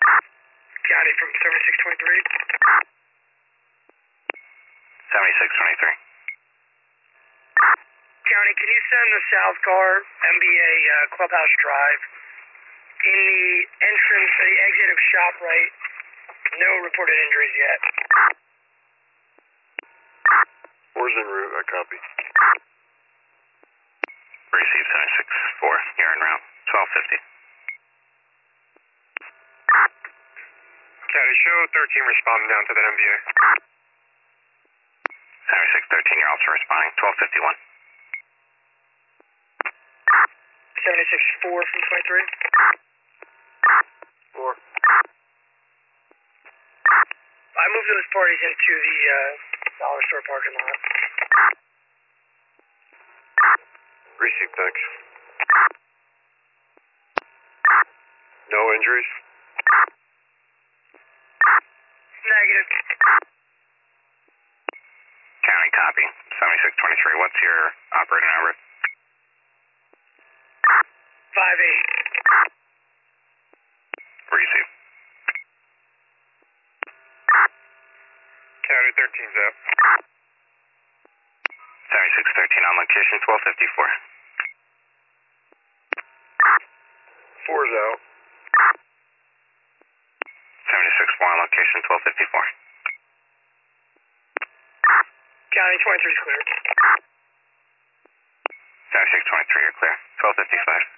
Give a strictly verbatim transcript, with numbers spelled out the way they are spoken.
County from seventy-six twenty-three. seventy-six twenty-three. County, can you send the South Car M B A uh, Clubhouse Drive in the entrance, or the exit of ShopRite? No reported injuries yet. Four's en route, I copy. Receive seventy-six four, you're en route, twelve fifty. County, show thirteen responding down to that M B A. seventy-six thirteen, you're also responding, twelve fifty-one. seventy-six four from twenty-three. Four. I moved those parties into the uh, dollar store parking lot. Receive, thanks. No injuries? Negative. County, copy, seventy-six twenty-three, what's your operator number? five eight. Receive. County, thirteen's out. seventy-six thirteen on location, twelve fifty-four. Four's out. seventy-six four on location, twelve fifty-four. County twenty-three is clear. seventy-six twenty-three, you're clear, twelve fifty-five.